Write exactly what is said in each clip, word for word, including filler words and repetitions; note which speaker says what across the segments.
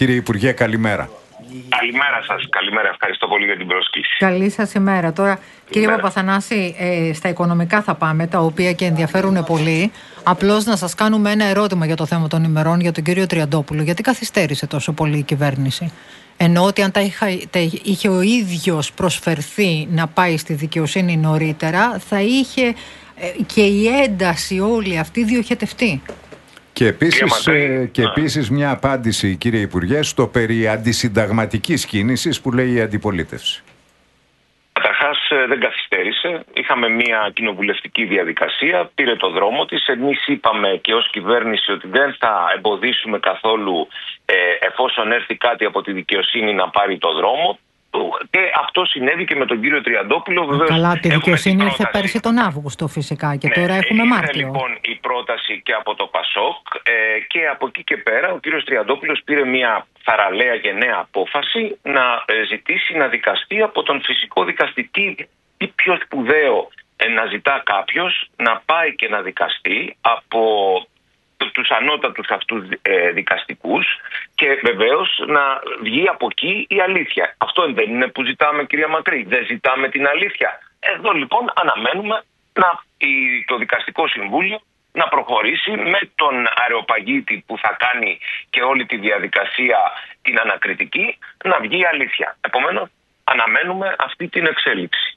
Speaker 1: Κύριε Υπουργέ, καλημέρα.
Speaker 2: Καλημέρα σας. Καλημέρα. Ευχαριστώ πολύ για την πρόσκληση.
Speaker 3: Καλή σας ημέρα. Τώρα, κύριε Παπαθανάση, ε, στα οικονομικά θα πάμε, τα οποία και ενδιαφέρουν πολύ. Απλώς να σας κάνουμε ένα ερώτημα για το θέμα των ημερών, για τον κύριο Τριαντόπουλο. Γιατί καθυστέρησε τόσο πολύ η κυβέρνηση? Ενώ ότι αν τα, είχα, τα είχε ο ίδιος προσφερθεί να πάει στη δικαιοσύνη νωρίτερα, θα είχε ε, και η ένταση όλη αυτή διοχετευτεί.
Speaker 1: Και επίσης, ε, και επίσης μια απάντηση, κύριε Υπουργέ, στο περί αντισυνταγματικής κίνησης που λέει η αντιπολίτευση.
Speaker 2: Καταρχάς δεν καθυστέρησε. Είχαμε μια κοινοβουλευτική διαδικασία, πήρε το δρόμο της. Εμείς είπαμε και ως κυβέρνηση ότι δεν θα εμποδίσουμε καθόλου ε, εφόσον έρθει κάτι από τη δικαιοσύνη να πάρει το δρόμο. Και αυτό συνέβη και με τον κύριο Τριαντόπουλο. Βεβαίως,
Speaker 3: καλά, τη δικαιοσύνη ήρθε πέρσι τον Αύγουστο φυσικά και ναι, τώρα έχουμε Μάρτιο.
Speaker 2: Λοιπόν, η πρόταση και από το ΠΑΣΟΚ ε, και από εκεί και πέρα ο κύριος Τριαντόπουλος πήρε μια θαραλέα και νέα απόφαση να ε, ζητήσει να δικαστεί από τον φυσικό δικαστή. Τι πιο σπουδαίο ε, να ζητά κάποιος να πάει και να δικαστεί από τους ανώτατους αυτούς ε, δικαστικούς και βεβαίως να βγει από εκεί η αλήθεια. Αυτό δεν είναι που ζητάμε, κυρία Μακρύ? Δεν ζητάμε την αλήθεια? Εδώ λοιπόν αναμένουμε να, η, το Δικαστικό Συμβούλιο να προχωρήσει με τον αρεοπαγίτη που θα κάνει και όλη τη διαδικασία την ανακριτική, να βγει η αλήθεια. Επομένως αναμένουμε αυτή την εξέλιξη.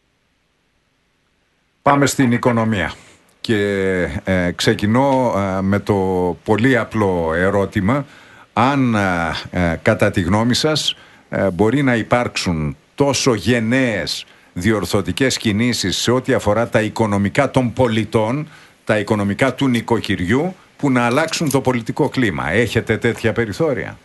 Speaker 1: Πάμε στην οικονομία. Και ε, ξεκινώ ε, με το πολύ απλό ερώτημα αν ε, ε, κατά τη γνώμη σας ε, μπορεί να υπάρξουν τόσο γενναίες διορθωτικές κινήσεις σε ό,τι αφορά τα οικονομικά των πολιτών, τα οικονομικά του νοικοκυριού, που να αλλάξουν το πολιτικό κλίμα. Έχετε τέτοια περιθώρια?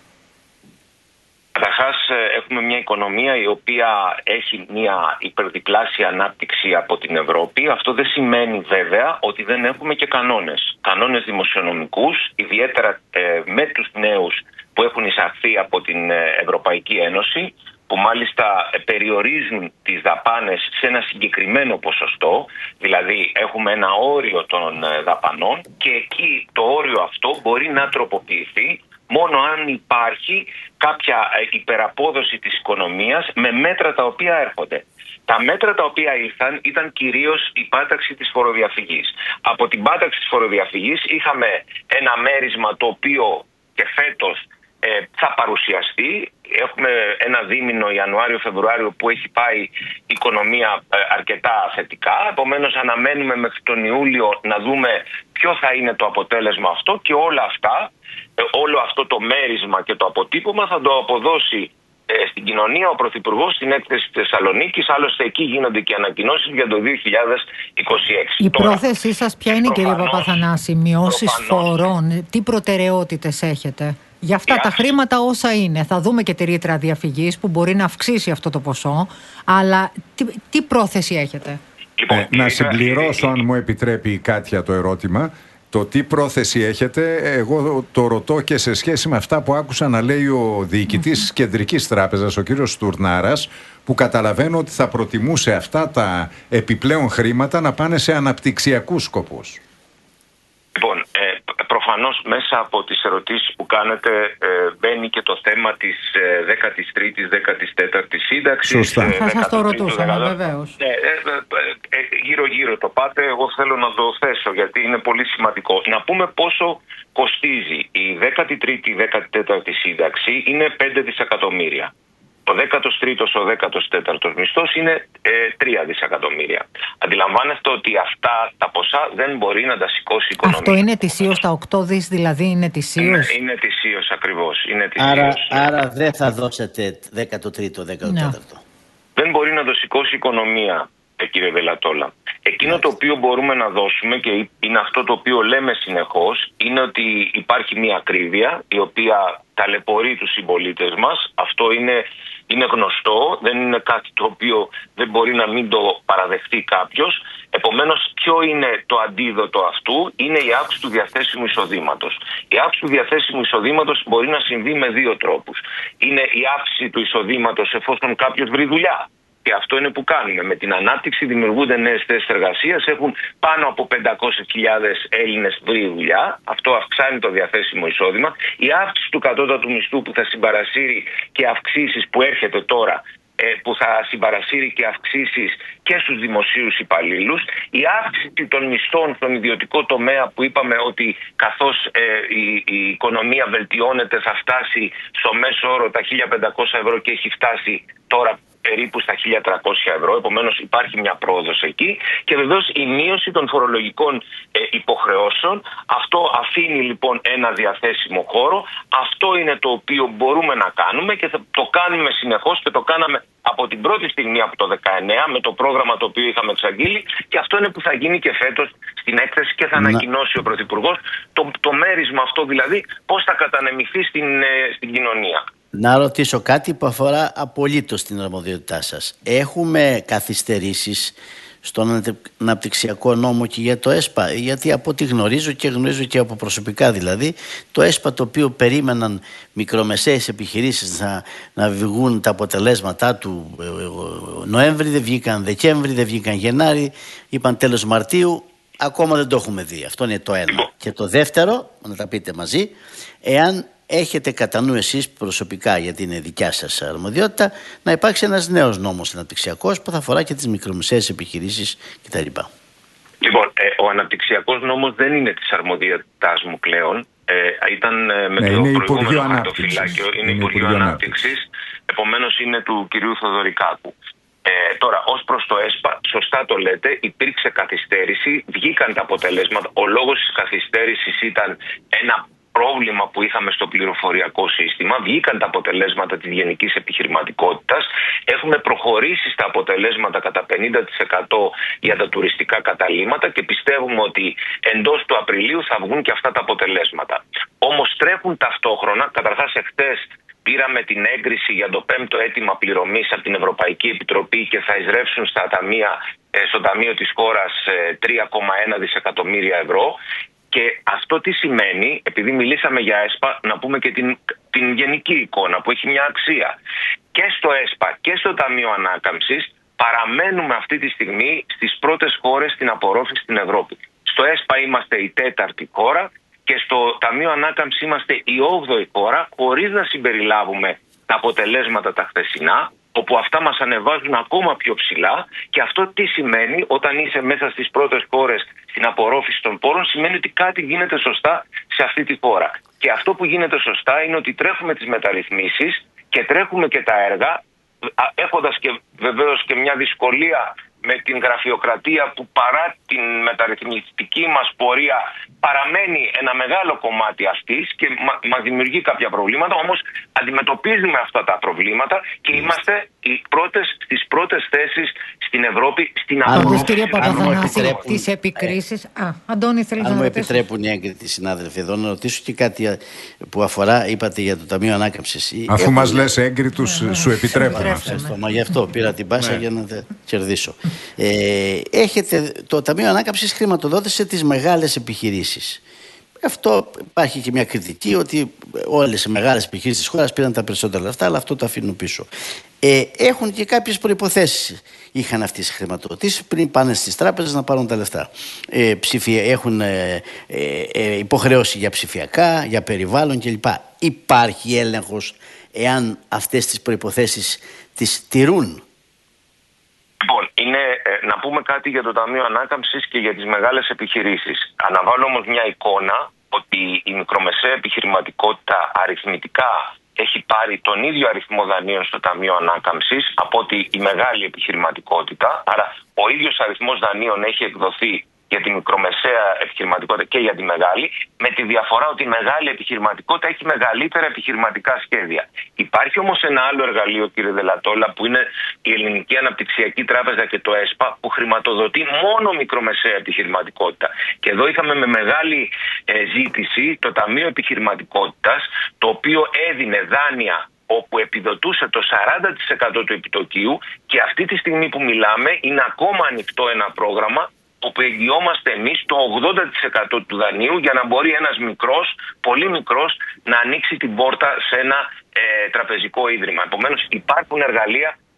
Speaker 2: Καταρχάς έχουμε μια οικονομία η οποία έχει μια υπερδιπλάσια ανάπτυξη από την Ευρώπη. Αυτό δεν σημαίνει βέβαια ότι δεν έχουμε και κανόνες. Κανόνες δημοσιονομικούς, ιδιαίτερα ε, με τους νέους που έχουν εισαχθεί από την Ευρωπαϊκή Ένωση, που μάλιστα περιορίζουν τις δαπάνες σε ένα συγκεκριμένο ποσοστό, δηλαδή έχουμε ένα όριο των δαπανών και εκεί το όριο αυτό μπορεί να τροποποιηθεί μόνο αν υπάρχει κάποια υπεραπόδοση της οικονομίας με μέτρα τα οποία έρχονται. Τα μέτρα τα οποία ήρθαν ήταν κυρίως η πάταξη της φοροδιαφυγής. Από την πάταξη της φοροδιαφυγής είχαμε ένα μέρισμα το οποίο και φέτος ε, θα παρουσιαστεί. Έχουμε ένα δίμηνο Ιανουάριο-Φεβρουάριο που έχει πάει η οικονομία ε, αρκετά θετικά. Επομένως αναμένουμε μέχρι τον Ιούλιο να δούμε ποιο θα είναι το αποτέλεσμα αυτό και όλα αυτά, ε, όλο αυτό το μέρισμα και το αποτύπωμα θα το αποδώσει ε, στην κοινωνία ο Πρωθυπουργός στην έκθεση της Θεσσαλονίκης. Άλλωστε εκεί γίνονται και ανακοινώσεις για το δύο χιλιάδες είκοσι έξι.
Speaker 3: Η
Speaker 2: Τώρα,
Speaker 3: πρόθεσή σας ποια είναι, κύριε Παπαθανάση? Μειώσεις φορών, τι προτεραιότητες έχετε για αυτά yeah. τα χρήματα όσα είναι? Θα δούμε και τη ρήτρα διαφυγής που μπορεί να αυξήσει αυτό το ποσό, αλλά τι, τι πρόθεση έχετε?
Speaker 1: Λοιπόν, ε, να συμπληρώσω, αν μου επιτρέπει η Κάτια, το ερώτημα. Το τι πρόθεση έχετε, εγώ το ρωτώ και σε σχέση με αυτά που άκουσα να λέει ο διοικητής της Κεντρικής Τράπεζας, ο κύριος Στουρνάρας, που καταλαβαίνω ότι θα προτιμούσε αυτά τα επιπλέον χρήματα να πάνε σε αναπτυξιακούς σκοπούς.
Speaker 2: Λοιπόν, ε, προφανώς μέσα από τις ερωτήσεις που κάνετε ε, μπαίνει και το θέμα της ε, δέκατης τρίτης, δέκατης τέταρτης σύνταξης.
Speaker 1: Σωστά.
Speaker 3: Ε, θα σας το ρωτούσαμε βεβαίως.
Speaker 2: Ε, ε, ε, ε, γύρω γύρω το πάτε, εγώ θέλω να το θέσω γιατί είναι πολύ σημαντικό. Να πούμε πόσο κοστίζει η δέκατη τρίτη, δέκατη τέταρτη σύνταξη. Είναι πέντε δισεκατομμύρια. Ο δέκατος τρίτος, ο δέκατος τέταρτος μισθός είναι ε, τρία δισεκατομμύρια. Αντιλαμβάνεστε ότι αυτά τα ποσά δεν μπορεί να τα σηκώσει η οικονομία.
Speaker 3: Αυτό είναι ετησίως, τα οκτώ δις δηλαδή είναι ετησίως?
Speaker 2: Είναι, είναι ετησίως ακριβώς. Είναι ετησίως.
Speaker 4: Άρα, άρα δεν θα δώσετε δέκατο τρίτο, δέκατο τέταρτο.
Speaker 3: Ναι.
Speaker 2: Δεν μπορεί να το σηκώσει η οικονομία, ε, κύριε Βελατόλα. Εκείνο το οποίο μπορούμε να δώσουμε και είναι αυτό το οποίο λέμε συνεχώς, είναι ότι υπάρχει μια ακρίβεια η οποία ταλαιπωρεί τους συμπολίτες μας. Αυτό είναι, είναι γνωστό, δεν είναι κάτι το οποίο δεν μπορεί να μην το παραδεχτεί κάποιος. Επομένως, ποιο είναι το αντίδοτο αυτού? Είναι η αύξηση του διαθέσιμου εισοδήματος. Η αύξηση του διαθέσιμου εισοδήματος μπορεί να συμβεί με δύο τρόπους. Είναι η αύξηση του εισοδήματος εφόσον κάποιος βρει δουλειά. Και αυτό είναι που κάνουμε. Με την ανάπτυξη δημιουργούνται νέες θέσεις εργασίας. Έχουν πάνω από πεντακόσιες χιλιάδες Έλληνες βρει δουλειά. Αυτό αυξάνει το διαθέσιμο εισόδημα. Η αύξηση του κατώτατου μισθού που θα συμπαρασύρει και αυξήσεις που έρχεται τώρα, που θα συμπαρασύρει και αυξήσεις και στους δημοσίους υπαλλήλους. Η αύξηση των μισθών στον ιδιωτικό τομέα που είπαμε ότι καθώς ε, η, η οικονομία βελτιώνεται θα φτάσει στο μέσο όρο τα χίλια πεντακόσια ευρώ και έχει φτάσει τώρα περίπου στα χίλια τριακόσια ευρώ, επομένως υπάρχει μια πρόοδος εκεί. Και βεβαίως η μείωση των φορολογικών ε, υποχρεώσεων. Αυτό αφήνει λοιπόν ένα διαθέσιμο χώρο. Αυτό είναι το οποίο μπορούμε να κάνουμε και θα το κάνουμε συνεχώς και το κάναμε από την πρώτη στιγμή από το δεκαεννέα με το πρόγραμμα το οποίο είχαμε εξαγγείλει, και αυτό είναι που θα γίνει και φέτος στην έκθεση και θα ανακοινώσει ο Πρωθυπουργός το, το μέρισμα αυτό, δηλαδή πώς θα κατανεμηθεί στην, ε, στην κοινωνία.
Speaker 4: Να ρωτήσω κάτι που αφορά απολύτως την αρμοδιότητά σας. Έχουμε καθυστερήσεις στον αναπτυξιακό νόμο και για το ΕΣΠΑ? Γιατί από ό,τι γνωρίζω και γνωρίζω και από προσωπικά δηλαδή, το ΕΣΠΑ, το οποίο περίμεναν μικρομεσαίες επιχειρήσεις να, να βγουν τα αποτελέσματά του Νοέμβρη, δεν βγήκαν Δεκέμβρη, δεν βγήκαν Γενάρη, είπαν τέλος Μαρτίου, ακόμα δεν το έχουμε δει. Αυτό είναι το ένα. Και το δεύτερο, να τα πείτε μαζί, εάν έχετε κατά νου εσείς προσωπικά, γιατί είναι δικιά σας αρμοδιότητα, να υπάρξει ένας νέος νόμος αναπτυξιακός που θα αφορά και τις μικρομεσαίες επιχειρήσεις κτλ.
Speaker 2: Λοιπόν, ε, ο αναπτυξιακός νόμος δεν είναι της αρμοδιότητάς μου πλέον. Ε, ήταν ε, με
Speaker 1: ναι,
Speaker 2: το
Speaker 1: είναι
Speaker 2: προηγούμενο χαρτοφυλάκιο. Είναι, είναι Υπουργείο Ανάπτυξης. Επομένως είναι του κυρίου Θοδωρικάκου. Ε, τώρα, ως προς το ΕΣΠΑ, σωστά το λέτε, υπήρξε καθυστέρηση, βγήκαν τα αποτελέσματα. Ο λόγος της καθυστέρησης ήταν ένα πρόβλημα που είχαμε στο πληροφοριακό σύστημα. Βγήκαν τα αποτελέσματα της γενικής επιχειρηματικότητας. Έχουμε προχωρήσει στα αποτελέσματα κατά πενήντα τοις εκατό για τα τουριστικά καταλύματα και πιστεύουμε ότι εντός του Απριλίου θα βγουν και αυτά τα αποτελέσματα. Όμως τρέχουν ταυτόχρονα, καταρχάς εχθές πήραμε την έγκριση για το πέμπτο αίτημα πληρωμής από την Ευρωπαϊκή Επιτροπή και θα εισρεύσουν στα ταμεία, στο ταμείο της χώρας τρία κόμμα ένα δισεκατομμύρια ευρώ. Και αυτό τι σημαίνει, επειδή μιλήσαμε για ΕΣΠΑ, να πούμε και την, την γενική εικόνα που έχει μια αξία. Και στο ΕΣΠΑ και στο Ταμείο Ανάκαμψης παραμένουμε αυτή τη στιγμή στις πρώτες χώρες στην απορρόφηση στην Ευρώπη. Στο ΕΣΠΑ είμαστε η τέταρτη χώρα και στο Ταμείο Ανάκαμψης είμαστε η όγδοη χώρα, χωρίς να συμπεριλάβουμε τα αποτελέσματα τα χθεσινά, όπου αυτά μας ανεβάζουν ακόμα πιο ψηλά. Και αυτό τι σημαίνει? Όταν είσαι μέσα στις πρώτες χώρες στην απορρόφηση των πόρων, σημαίνει ότι κάτι γίνεται σωστά σε αυτή τη χώρα. Και αυτό που γίνεται σωστά είναι ότι τρέχουμε τις μεταρρυθμίσεις και τρέχουμε και τα έργα, έχοντας και βεβαίως και μια δυσκολία με την γραφειοκρατία που παρά την μεταρρυθμιστική μας πορεία παραμένει ένα μεγάλο κομμάτι αυτής και μα, μας δημιουργεί κάποια προβλήματα, όμως αντιμετωπίζουμε αυτά τα προβλήματα και είμαστε οι πρώτες, στις πρώτες θέσεις στην Ευρώπη στην απορρόφηση.
Speaker 3: Κύριε Παπαθανάση, τις επικρίσεις... Α, Αντώνη, θέλεις να
Speaker 4: ρωτήσω? Αν μου
Speaker 3: επιτρέπουν
Speaker 4: οι έγκριτοι συνάδελφοι εδώ, να ρωτήσω και κάτι που αφορά, είπατε για το Ταμείο Ανάκαμψης.
Speaker 1: Αφού Έχουν... μας λες έγκριτους, ναι, σου επιτρέπουν.
Speaker 4: Ευχαριστώ, μα γι' αυτό πήρα την πάσα, ναι, για να τα κερδίσω. Ε, έχετε, το Ταμείο Ανάκαμψης χρηματοδότησε τις μεγάλες επιχειρήσεις. Αυτό υπάρχει και μια κριτική ότι όλες οι μεγάλες επιχειρήσεις της χώρας πήραν τα περισσότερα λεφτά, αλλά αυτό το αφήνω πίσω. Ε, έχουν και κάποιες προϋποθέσεις. Είχαν αυτές τις χρηματοδοτήσεις πριν πάνε στις τράπεζες να πάρουν τα λεφτά. Ε, ψηφια, έχουν ε, ε, ε, υποχρέωση για ψηφιακά, για περιβάλλον κλπ. Υπάρχει έλεγχος εάν αυτές τις προϋποθέσεις τις τηρούν?
Speaker 2: Λοιπόν, είναι, ε, να πούμε κάτι για το Ταμείο Ανάκαμψης και για τις μεγάλες επιχειρήσεις. Αναβάλω όμως μια εικόνα ότι η μικρομεσαία επιχειρηματικότητα αριθμητικά έχει πάρει τον ίδιο αριθμό δανείων στο Ταμείο Ανάκαμψης από ότι η μεγάλη επιχειρηματικότητα. Άρα ο ίδιος αριθμός δανείων έχει εκδοθεί για τη μικρομεσαία επιχειρηματικότητα και για τη μεγάλη, με τη διαφορά ότι η μεγάλη επιχειρηματικότητα έχει μεγαλύτερα επιχειρηματικά σχέδια. Υπάρχει όμως ένα άλλο εργαλείο, κύριε Δελατόλα, που είναι η Ελληνική Αναπτυξιακή Τράπεζα και το ΕΣΠΑ, που χρηματοδοτεί μόνο μικρομεσαία επιχειρηματικότητα. Και εδώ είχαμε με μεγάλη ε, ζήτηση το Ταμείο Επιχειρηματικότητας, το οποίο έδινε δάνεια όπου επιδοτούσε το σαράντα τοις εκατό του επιτοκίου, και αυτή τη στιγμή που μιλάμε είναι ακόμα ανοιχτό ένα πρόγραμμα όπου εγγυόμαστε εμείς το ογδόντα τοις εκατό του δανείου για να μπορεί ένας μικρός, πολύ μικρός, να ανοίξει την πόρτα σε ένα ε, τραπεζικό ίδρυμα. Επομένως υπάρχουν εργαλεία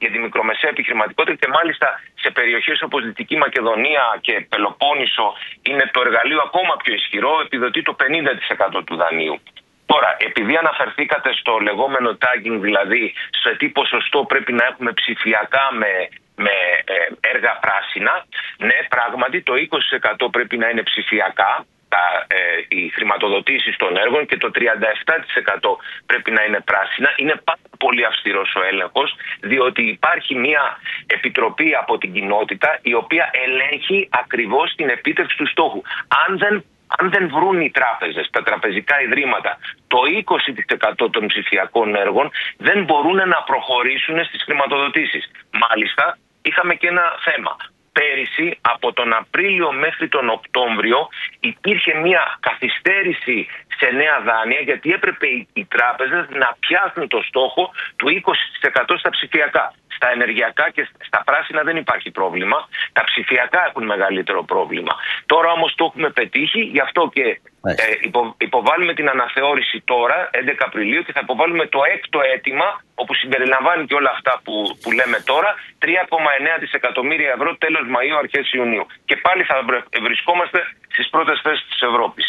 Speaker 2: για τη μικρομεσαία επιχειρηματικότητα και μάλιστα σε περιοχές όπως Δυτική Μακεδονία και Πελοπόννησο είναι το εργαλείο ακόμα πιο ισχυρό, επιδοτεί το πενήντα τοις εκατό του δανείου. Τώρα, επειδή αναφερθήκατε στο λεγόμενο tagging, δηλαδή σε τι ποσοστό πρέπει να έχουμε ψηφιακά με, με ε, έργα πράσινα, ναι, πράγματι το είκοσι τοις εκατό πρέπει να είναι ψηφιακά, τα, ε, οι χρηματοδοτήσεις των έργων, και το τριάντα επτά τοις εκατό πρέπει να είναι πράσινα. Είναι πάρα πολύ αυστηρός ο έλεγχος, διότι υπάρχει μια επιτροπή από την κοινότητα η οποία ελέγχει ακριβώς την επίτευξη του στόχου. Αν δεν Αν δεν βρουν οι τράπεζες, τα τραπεζικά ιδρύματα, το είκοσι τοις εκατό των ψηφιακών έργων, δεν μπορούν να προχωρήσουν στις χρηματοδοτήσεις. Μάλιστα, είχαμε και ένα θέμα. Πέρυσι, από τον Απρίλιο μέχρι τον Οκτώβριο, υπήρχε μια καθυστέρηση σε νέα δάνεια, γιατί έπρεπε οι τράπεζες να πιάσουν το στόχο του είκοσι τοις εκατό στα ψηφιακά. Στα ενεργειακά και στα πράσινα δεν υπάρχει πρόβλημα. Τα ψηφιακά έχουν μεγαλύτερο πρόβλημα. Τώρα όμως το έχουμε πετύχει, γι' αυτό και ε, υπο, υποβάλλουμε την αναθεώρηση τώρα, έντεκα Απριλίου, και θα υποβάλουμε το έκτο αίτημα, όπου συμπεριλαμβάνει και όλα αυτά που, που λέμε τώρα, τρία κόμμα εννέα δισεκατομμύρια ευρώ τέλος Μαΐου, αρχές Ιουνίου. Και πάλι θα βρισκόμαστε στις πρώτες θέσεις της Ευρώπης.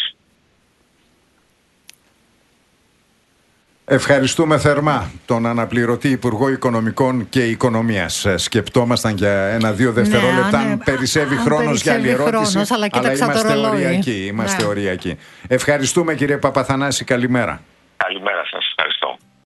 Speaker 1: Ευχαριστούμε θερμά τον αναπληρωτή Υπουργό Οικονομικών και Οικονομίας. Σκεπτόμασταν για ένα-δύο δευτερόλεπτα αν ναι, περισσεύει χρόνος για άλλη ερώτηση, χρόνος, αλλά, αλλά είμαστε οριακοί. Είμαστε ναι. οριακοί. Ευχαριστούμε, κύριε Παπαθανάση. Καλημέρα.
Speaker 2: Καλημέρα.